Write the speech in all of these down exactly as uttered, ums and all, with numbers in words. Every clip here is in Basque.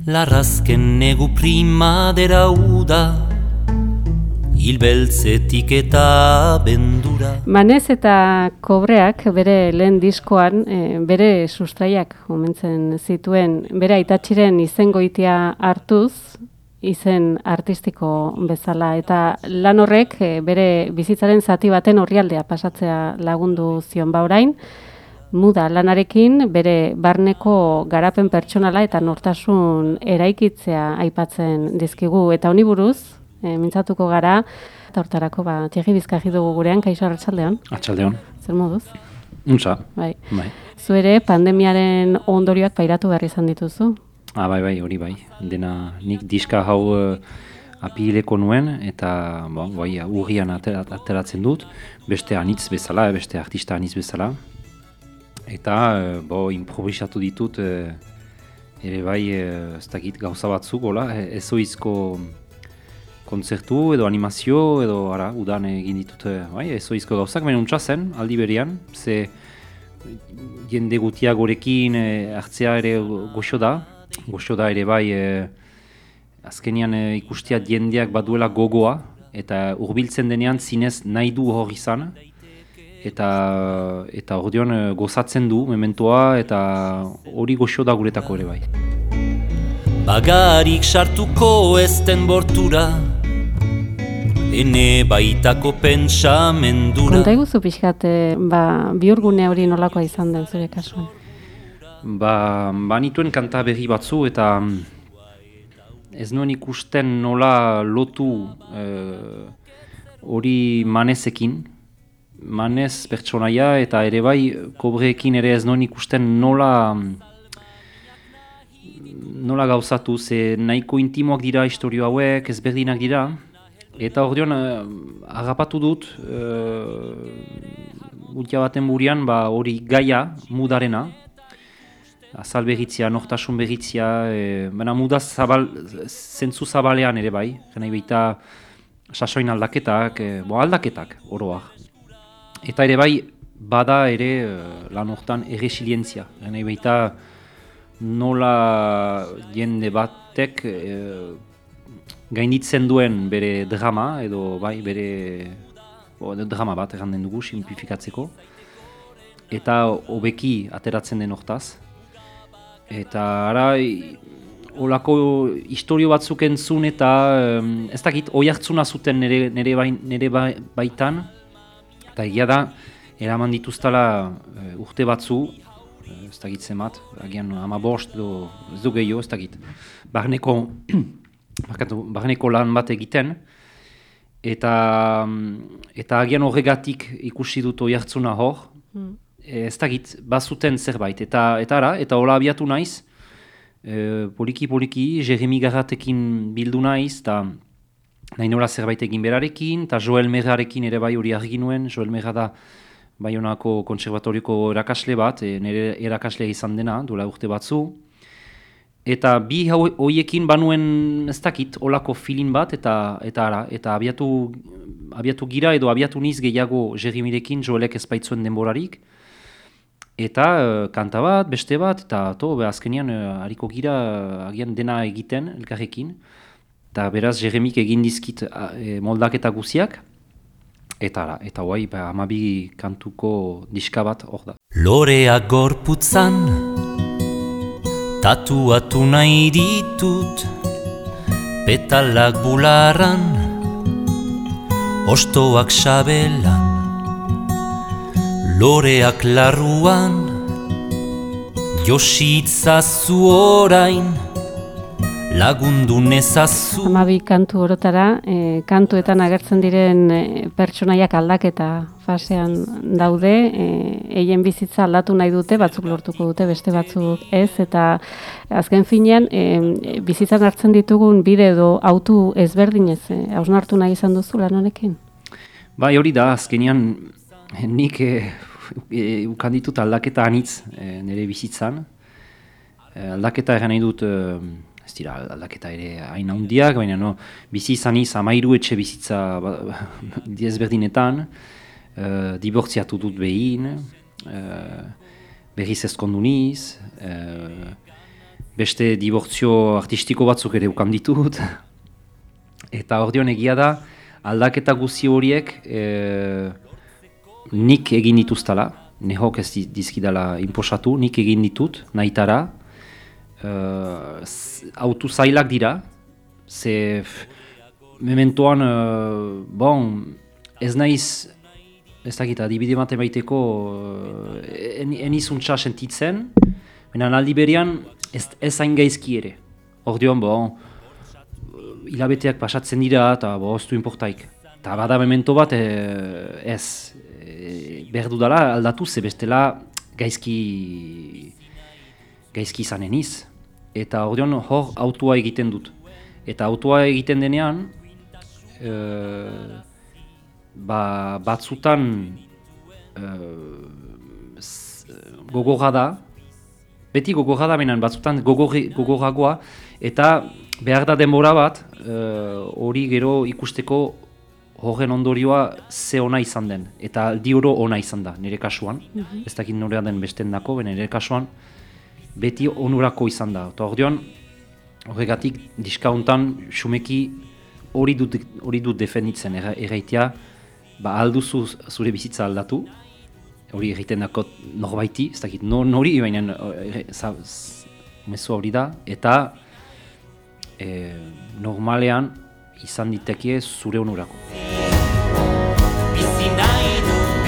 Larrazken negu primadera uda, hilbeltzetik eta bendura. Manez eta Kobreak bere lehen diskoan e, bere sustraiak omentzen zituen, bere aitatxiren izengoitia hartuz, izen artistiko bezala, eta lan horrek e, bere bizitzaren zati baten orrialdea pasatzea lagundu zion ba orain. Muda lanarekin bere barneko garapen pertsonala eta nortasun eraikitzea aipatzen dizkigu, eta honi buruz e, mintzatuko gara, eta hortarako ba, Thierry Bizkaji dugu gurean. Kaixo, arratsaldeon. Arratsaldeon. Zer moduz? Untza. Bai. Bai. Zu ere pandemiaren ondorioak pairatu behar izan dituzu? Ah, bai, bai, hori bai. Dena nik diska hau uh, apileko nuen, eta bon, bai, urrian aterat, ateratzen dut, beste anitz bezala, beste artista anitz bezala. Eta uh, bo, improvisatu ditut, uh, ere bai, uh, ez dakit gauza batzuk, gola, ezoizko kontzertu edo animazio, edo ara, udan egin ditut, uh, bai, ezoizko gauzak, baina untsa zen, aldi berian, ze jende gutia gorekin uh, hartzea ere goxo da, goxo da ere bai, uh, azkenian uh, ikustia jendeak baduela gogoa, eta hurbiltzen denean zinez nahi du hor izan, eta eta ordeon gozatzen du mementoa, eta hori goxo da guretako ere bai. Bagarik sartuko ezten bortura, ene baitako pentsamendura. Konta iguzu pixkat, ba, bihurgune hori nolakoa izan den zure kasuan? Ba, banituen kanta berri batzu, eta ez nuen ikusten nola lotu hori uh, manezekin, manez pertsonaia, eta ere bai Kobreekin ere ez nuen ikusten nola nola gauzatu, ze nahiko intimoak dira historio hauek, ezberdinak dira, eta ordeon uh, agapatu dut uh, utia baten burian ba, hori gaia mudarena, azal berritzia, nortasun berritzia, e, baina muda zabal, zentzu zabalean ere bai, gena ibeita sasoin aldaketak, e, bo aldaketak, oroak. Eta ere bai, bada ere lan hortan erresilientzia. Gena ibeita nola jende batek e, gainditzen duen bere drama, edo bai, bere bo, drama bat erranden dugu, simplifikatzeko. Eta hobeki ateratzen den hortaz. Eta ara, olako historio batzuk entzun eta um, ez dakit, oi hartzuna zuten nire, nire, bai, nire baitan. Eta egia da, eraman dituztala uh, urte batzu, uh, ez dakit zemat, agian hamabost edo ez du gehiago, ez dakit. Barneko, barneko lan bat egiten, eta, eta agian horregatik ikusi dut oi hartzuna hor. Mm. Ez dakit, bazuten zerbait, eta eta ara, eta hola abiatu naiz, e, poliki-poliki, Jeremy Garratekin bildu naiz, eta nahi nola zerbait egin berarekin, eta Joel Merrarekin ere bai hori argi nuen. Joel Merra da Baionako kontserbatorioko erakasle bat, e, nire erakaslea izan dena, duela urte batzu, eta bi hoiekin banuen ez dakit, holako filin bat, eta eta ara, eta abiatu, abiatu gira edo abiatu niz gehiago Jeremyrekin, Joelek ez baitzuen denborarik. Eta uh, kanta bat, beste bat, eta to, be, azkenean uh, hariko gira uh, agian dena egiten elkarrekin. Eta beraz Jeremik egin dizkit uh, moldaketa guziak. Eta ara, eta guai, ba, hamabi kantuko diska bat hor da. Loreak gorputzan, tatuatu nahi ditut, petalak bularran, ostoak sabelan. Loreak larruan, jositzazu orain, lagundu nezazu. Hamabi kantu orotara, e, kantuetan agertzen diren e, pertsonaiak aldaketa fasean daude, eien bizitza aldatu nahi dute, batzuk lortuko dute, beste batzuk ez, eta azken finean, e, bizitzan hartzen ditugun bide edo autu ezberdinez, e, hausnartu nahi izan duzu lan honekin? Bai, hori da, azkenean, nik e, e, ukan ditut aldaketa anitz e, nire bizitzan. E, aldaketa eran nahi dut, e, ez dira aldaketa ere hain handiak, baina no, bizi izan iz, amairu etxe bizitza diezberdinetan, e, dibortziatu dut behin, e, berriz ezkondu niz, e, beste dibortzio artistiko batzuk ere ukan ditut. Eta ordeon egia da, aldaketa guzi horiek e, nik egin dituztala, nehok ez dizkidala inposatu, nik egin ditut, nahitara. E, autu zailak dira, ze mementoan, e, bon, ez naiz, ez dakit, adibide mate baiteko, e, enizuntza sentitzen, baina aldi berean ez, ez hain gaizki ere. Ordeon, bon, hilabeteak pasatzen dira eta bo, ez du inportaik. Eta bada memento bat e, ez, e, behar dudala aldatu ze bestela gaizki, gaizki izanen iz. Eta ordeon hor autua egiten dut. Eta autua egiten denean, e, ba, batzutan e, gogorra da, beti gogorra da benan batzutan gogorragoa, eta behar da denbora bat, hori uh, gero ikusteko horren ondorioa ze ona izan den. Eta aldi oro ona izan da, nire kasuan. Mm-hmm. Ez dakit norea den besten dako, baina nire kasuan beti onurako izan da. Eta ordeon, horregatik diskauntan xumeki hori dut, hori dut defenditzen. Erraitea, ba alduzu zure bizitza aldatu, hori egiten dako norbaiti, ez dakit nori, baina mezu hori da, eta E, normalean izan diteke zure onurako. Bizi nahi dut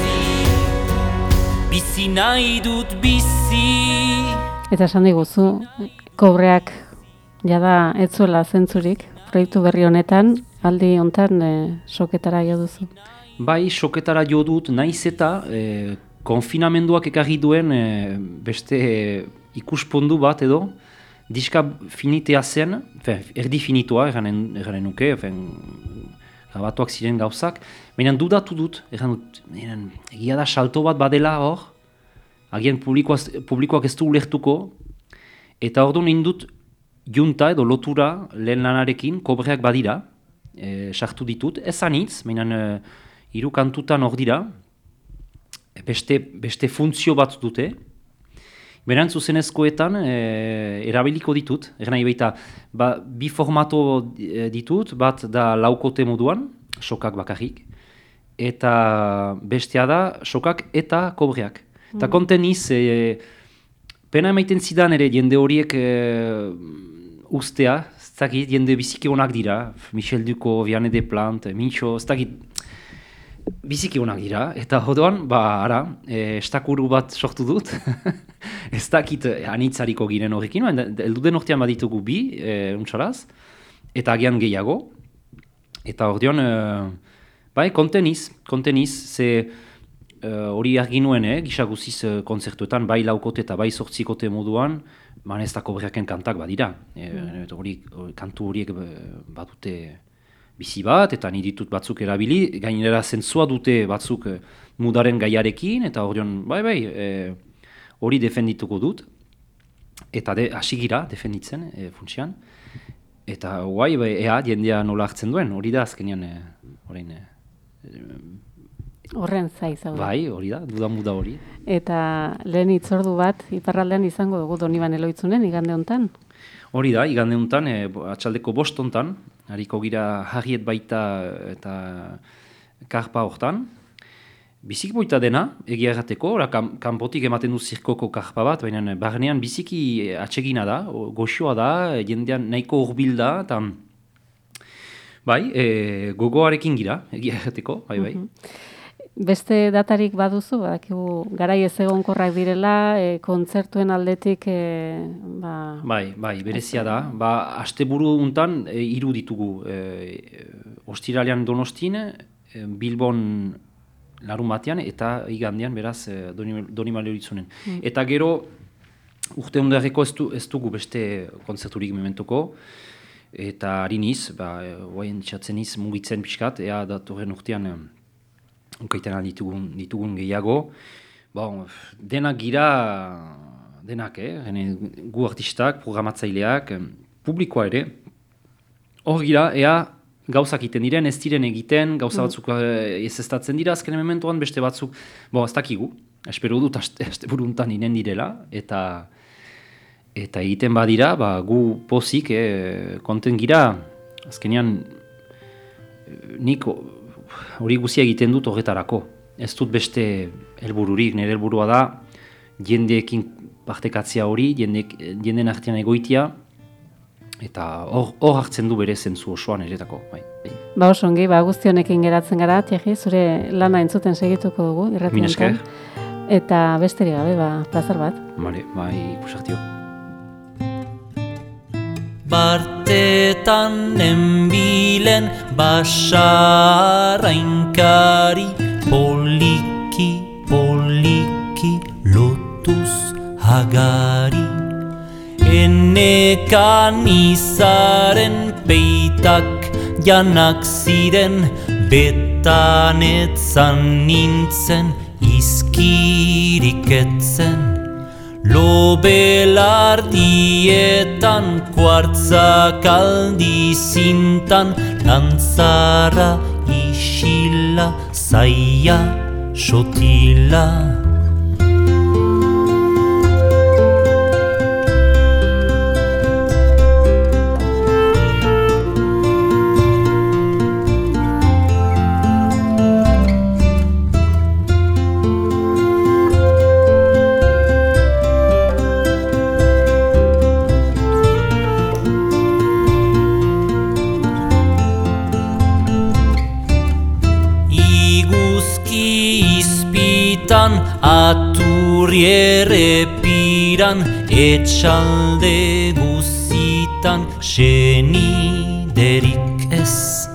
bizi, bizi nahi dut bizi. Eta esan diguzu, kobreak jada ez zuela zentzurik, proiektu berri honetan, aldi hontan e, soketara jo duzu. Bai, soketara jo dut, naiz eta e, konfinamenduak ekarri duen e, beste e, ikuspondu bat edo, diska finitea zen, fen, erdi finitua eranen, eranen nuke, fen, grabatuak ziren gauzak, baina dudatu dut, eran dut, eran, egia da salto bat badela hor, agian publikoak ez du ulertuko, eta hor dut indut junta edo lotura lehen lanarekin, kobreak badira, e, sartu ditut, ez anitz, baina e, hiru kantutan hor dira, beste, beste funtzio bat dute, beran zuzenezkoetan e, erabiliko ditut, erna baita, ba, bi formato ditut, bat da laukote moduan, sokak bakarrik, eta bestea da sokak eta kobreak. Mm. Eta konten iz, e, pena emaiten zidan ere jende horiek e, ustea, ez dakit, jende biziki onak dira, Michel Duko, Vianney Desplantes, Mintxo, ez dakit, biziki onak dira, eta jodoan, ba, ara, e, estakuru bat sortu dut, ez dakit anitzariko ginen horrekin, elduden hortian baditugu bi, e, untsaraz, eta agian gehiago, eta ordeon, e, bai, konteniz, konteniz, ze hori e, argi nuen, eh, gisa guziz e, konzertuetan, bai laukote eta bai sortzikote moduan, man ez da kobreaken kantak badira, e, hori, kantu horiek badute bizi bat, eta ni ditut batzuk erabili, gainera zentzua dute batzuk e, mudaren gaiarekin, eta horion, bai, bai, hori e, defendituko dut, eta de, asigira defenditzen, e, funtsian, eta guai, bai, ea, jendea nola hartzen duen, hori da azkenean, e, orain, e, horren zaiz, hau da. Bai, hori da, duda-muda hori. Eta lehen hitzordu bat, iparraldean izango dugu Donibane Loitzunen, igande hontan? Hori da, igande hontan, e, atxaldeko bost hontan, hariko gira harriet baita eta karpa hortan. Biziki boita dena, egia errateko, kan, kanpotik ematen du zirkoko karpa bat, baina barnean biziki atsegina da, goxoa da, jendean nahiko hurbil da, eta bai, e, gogoarekin gira, egia errateko, bai, bai. Mm-hmm. Beste datarik baduzu, badakigu garai ez egonkorrak direla, e, kontzertuen aldetik... E, ba... Bai, bai, berezia da. Ba, asteburu untan e, hiru ditugu. E, Ostiralean Donostin, e, Bilbon larun batean, eta igandean beraz e, Donibane Loitzunen. Mm. Eta gero, urte ondareko ez, du, ez dugu beste kontzerturik mementoko, eta hariniz, ba, oaien txatzen iz mugitzen pixkat, ea datorren urtean... Unkaitena ditugun, ditugun gehiago. Bon, denak gira, denak, eh? gu artistak, programatzaileak, publikoa ere. Hor gira, ea gauzak egiten diren, ez diren egiten, gauza batzuk ez eztatzen dira, azken mementoan beste batzuk, bo, ez dakigu. Espero dut, aste buruntan inen direla, eta Eta egiten badira, ba, gu pozik, eh, konten gira, azkenean, nik hori guzia egiten dut horretarako. Ez dut beste helbururik, nire helburua da, jendeekin partekatzea hori, jendek, jenden artean egoitia, eta hor hartzen du bere zentzu osoan eretako. Bai, bai. Ba oso ongi, ba guzti honekin geratzen gara, Thierry, zure lana entzuten segituko dugu, irratienetan. Eta besterik gabe, ba, plazar bat. Bale, bai, ikusartio. Bartetan nenbilen basarrainkari, poliki, poliki lotuz hagari. Enekan izaren peitak janak ziren, betanetzan nintzen izkirik etzen. Lobelardietan kuartzak aldizintan, lantzara isila zaia sotila. Aturri errepiran, etxalde guzitan, seniderik ez.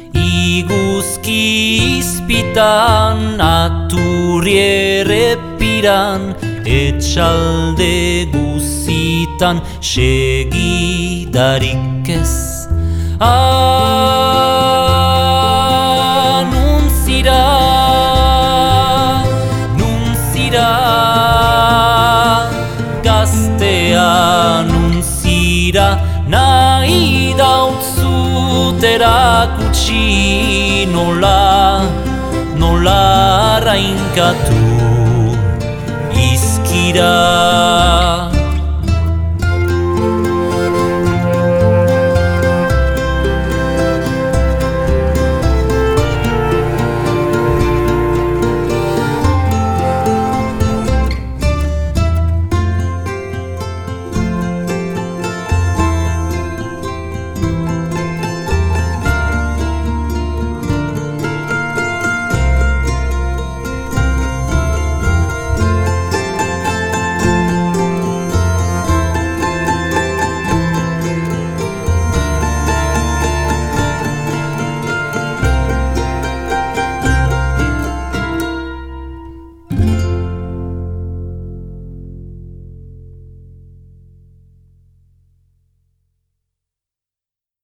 Iguzki izpitan, aturri errepiran, etxalde guzitan, segidarik ez. Anuntzira gaztea nuntzira, nahi dautzut erakutsi nola, nola rainkatu izkira.